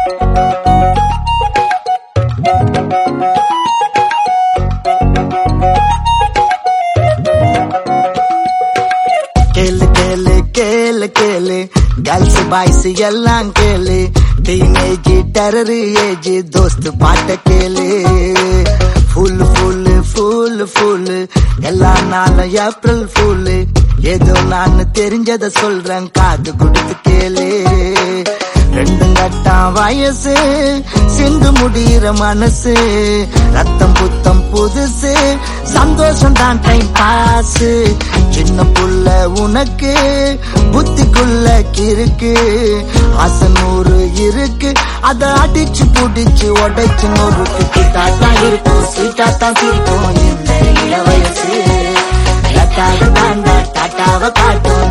கேளு கேளு கேளு கேளு கேர்ள்ஸ் பாய்ஸ் எல்லாம் கேளு டீனேஜ் டெரர் ஏஜ் தோஸ்து பாட்ட கேளு ஃபுல் ஃபுல் ஃபுல் ஃபுல் எல்லா நாளும் ஏப்ரல் ஃபுல் ஏதோ நான் தெரிஞ்சத சொல்றேன் காது கொடுத்து கேளு ரெண்டு கட்டாம் வயசு சிந்து முடிகிற மனசு ரத்தம் புத்தம் புதுசு சந்தோஷம் தான் டைம் பாஸ் சின்ன புள்ள உனக்கு புத்திக்குள்ள கிறுக்கு ஆசை 100 இருக்கு அத அடிச்சு புடிச்சு உடைச்சு நொறுக்கு கிட்டாத்தான் இருக்கும் சீட்டாத்தான் சிரிக்கும் இந்த இள வயசு லட்டாக தாண்டா டாட்டாவை காட்டும்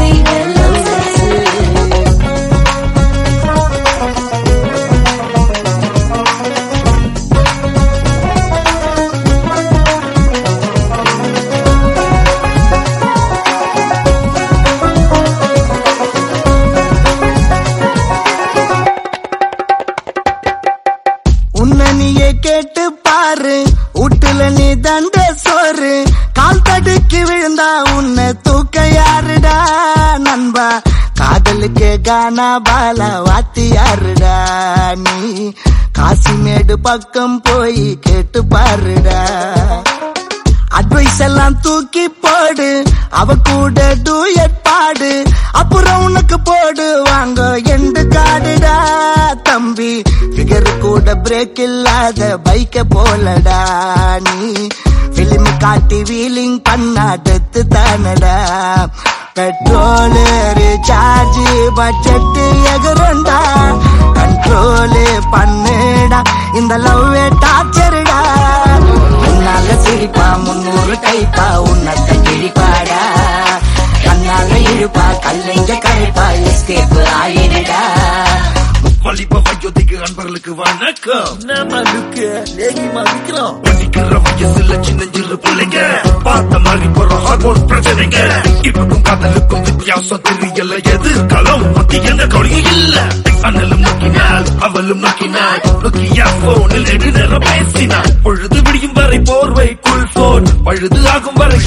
நீயே கேட்டு பாரு வீட்டுல நீ தண்ட சோறு கால் தடுக்கி விழுந்தா உன்னை தூக்க யாருடா நண்பா காதலுக்கே கானா பாலா வாத்தி யாருடா நீ காசிமேடு பக்கம் போய் கேட்டு பாருடா அட்வைஸ் எல்லாம் தூக்கி போடு அவ கூட டூயட் பாடு அப்புறம் உனக்கு போடு வாங்க எண்டு காடுடா தம்பி ஃபிகர் கூட பிரேக் இல்லாத பைக்க போலடா நீ பிலிம் காட்டி வீலிங் பண்ணா டெத்து தானடா பெட்ரோல் ரீசார்ஜ் பட்ஜெட் எகுறண்டா கண்ட்ரோல் பண்ணுடா இந்த லவ் டார்ச்சருடா உன்னால சிரிப்பா 300 டைப்பா உன்னத்த கிழிப்பாடா கண்ணால இழுப்பா கல்லைங்க கரைப்பா எஸ்கேப் ஆயிடுடா வலிப்ப வயோதிக்கு அன்பர்களுக்கு வணக்கம் நம்ம லுக்கு லேகி மதிக்கிறோம் படிக்கிற வயசுல சின்னஞ்சிறு பிள்ளைங்க பார்த்த மாதிரி போற ஹார்மோன் பிரச்சனைங்க இப்பக்கும் காதலுக்கும் வித்தியாசம் தெரியல எதிர்காலம் பத்தி எந்த கவலையும் இல்ல அண்ணலும் நோக்கினாள் அவளும் நோக்கினாள் நோக்கியா போனில் எடு நேரம் பேசினாள் பொழுது விடியும் வரை போர்வைக்குள் போன் பழுது ஆகும் வரை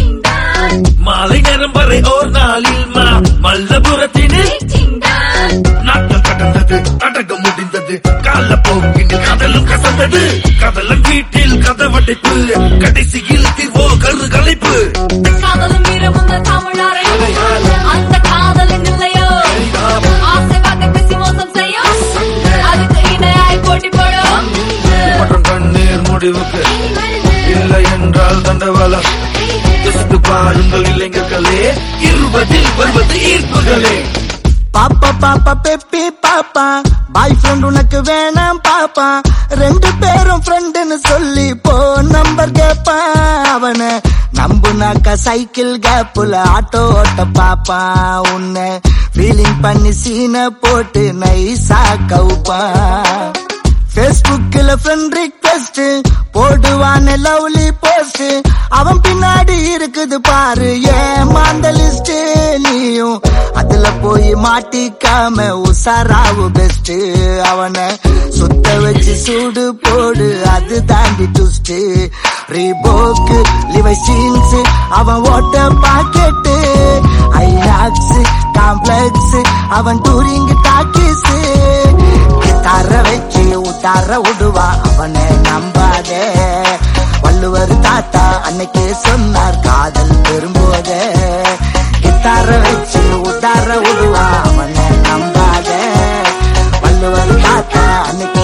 மாலை நேரம் வரை ஓர் நாளில் மல்லபுரத்தினில் நாட்கள் கடந்தது அடங்க முடிந்தது கால போக்கில் கடலும் கசந்தது கடலன் வீட்டில் கதவடைப்பு கடைசியில் தீர்வோ கரு கலைப்பு காதலும் வீரமுந்த தமிழாரை அந்த காதலின் இல்லையோ ஆசை பார்க்க பேசி மோசம் செய்யும் அதுக்கு இணையாய் போட்டி போடும் மற்றும் கண்ணீர் முடிவுக்கு இல்லை என்றால் தண்டவாளம் பாருங்கள் இளைஞர்களே 20 வருவது ஈர்ப்புகளே பாப்பா பாப்பா பெப்பி பாப்பா பாய் ஃப்ரெண்ட் உனக்கு வேணாம் பாப்பா 2 பேரும் ஃப்ரெண்டுன்னு சொல்லி போ நம்பர் கேப்பா அவனை நம்புனாக்கா சைக்கிள் கேப்புல ஆட்டோ ஓட்ட பாப்பா உன்னை ஃபீலிங் பண்ணி சீனை போட்டு நைசா கவுப்பா பேஸ்புக்ல ஃப்ரெண்ட் ரிக்வெஸ்ட் போடுவான லவ்லி போஸ்ட் அவன் பின்னாடி இருக்குது பாரு ஏமாந்த லிஸ்ட் நீயும் அதுல போய் மாட்டிக்காம உசாராவு பெஸ்ட் அவனை சுத்த வச்சு சூடு போடு அது தாண்டி டுஸ்ட் ரீபோக்கு லிவை சீன்ஸ் அவன் ஓட்ட பாக்கெட்டு ஐநாக்ஸ் காம்ப்ளெக்ஸ் அவன் டூரிங் டாக்கிஸ் தர வச்சு உத்தார விடுவா அவனை நம்பாதே வள்ளுவர் தாத்தா அன்னைக்கு சொன்னார் காதல் பெரும்போதே கித்தார வச்சு உத்தார விடுவா அவனை நம்பாதே வள்ளுவர் தாத்தா அன்னைக்கு